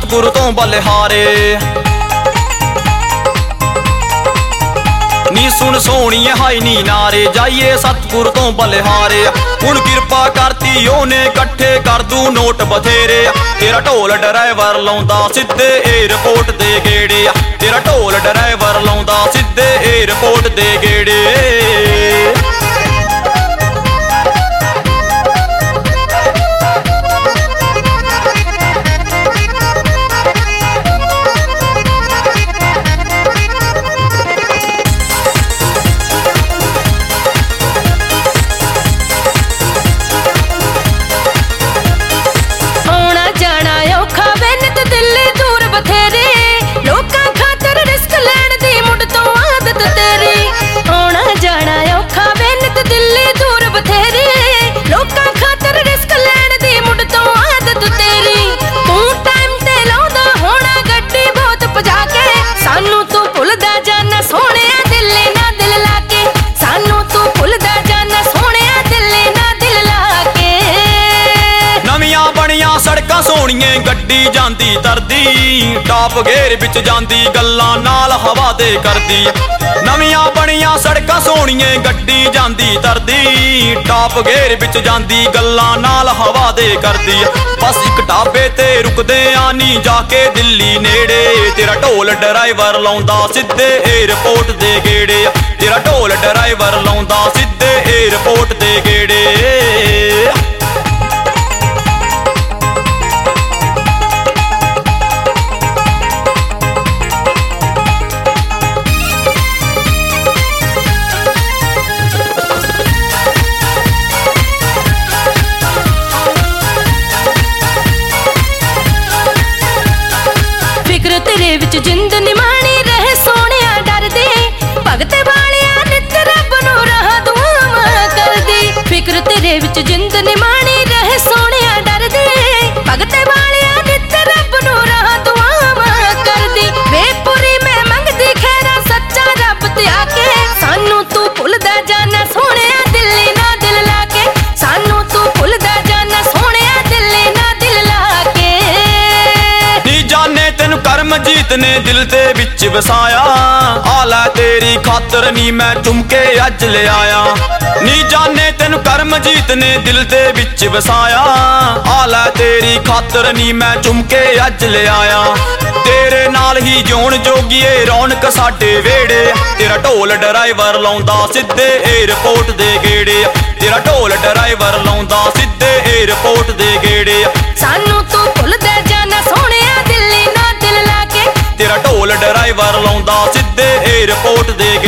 सतगुरु तो बलिहारे। नी सुन सोहणीए हाय नी नारे, जाइए सतगुरु तो बलिहारे। हुण किरपा करती ओने कट्ठे कर दूं नोट बथेरे। तेरा ढोल ड्राइवर लाउंदा सिद्धे एयरपोर्ट दे गेड़े। तेरा ढोल ड्राइवर लाउंदा सिद्धे एयरपोर्ट दे गेड़े। सड़कां सोहणीए गड्डी जांदी तरदी, टॉप गेयर विच जांदी गल्लां नाल हवा दे करदी। नवियां बणियां सड़कां सोहणीए गड्डी जांदी तरदी, टॉप गेयर विच जांदी गल्लां नाल हवा दे करदी। बस इक ढाबे ते रुकदे आनी जाके दिल्ली नेड़े। तेरा ढोल ड्राइवर लाउंदा सिद्धे एयरपोर्ट दे गेड़े। तेरा ढोल ड्राइवर लाउंदा सिद्धे एयरपोर्ट दे गेड़े। तेरे विच जिंद निमाणी रहे सोहणिया डर दे, भगते वालिया नित रब नूं राह दुआ कर दी। फिक्र तेरे विच जिंद निमाणी रहे सोहणिया डर दे, भगते वालिया नित रब नूं राह दुआ कर दी। बेपुरी मैं मंगदी खैरा सच्चा रब ते आके, सानू तू भुलदा जाना सोहणिया दिल्ली ना दिल लाके। सानू तू भुलदा जाना सोहणिया दिल्ली ना दिल लाके। नी जाने तेनू करमजीत ने दिल दे विच वसाया, आला तेरी खातर नी मैं झुमके अज ले आया। नी जाने तेनू करमजीत ने दिल दे विच वसाया, आला तेरी खातर नी मैं झुमके अज ले आया। तेरे नाल ही जिउण जोगीए रौनक साडे वेड़े। तेरा ढोल ड्राइवर लाउंदा सिद्धे एयरपोर्ट दे गेड़े। तेरा ढोल ड्राइवर लाउंदा सिद्धे एयरपोर्ट दे गेड़े। सानू तू भुलदा जाना सोहणिया दिल्ली ना दिल लाके। तेरा ढोल ड्राइवर लाउंदा सिद्धे एयरपोर्ट दे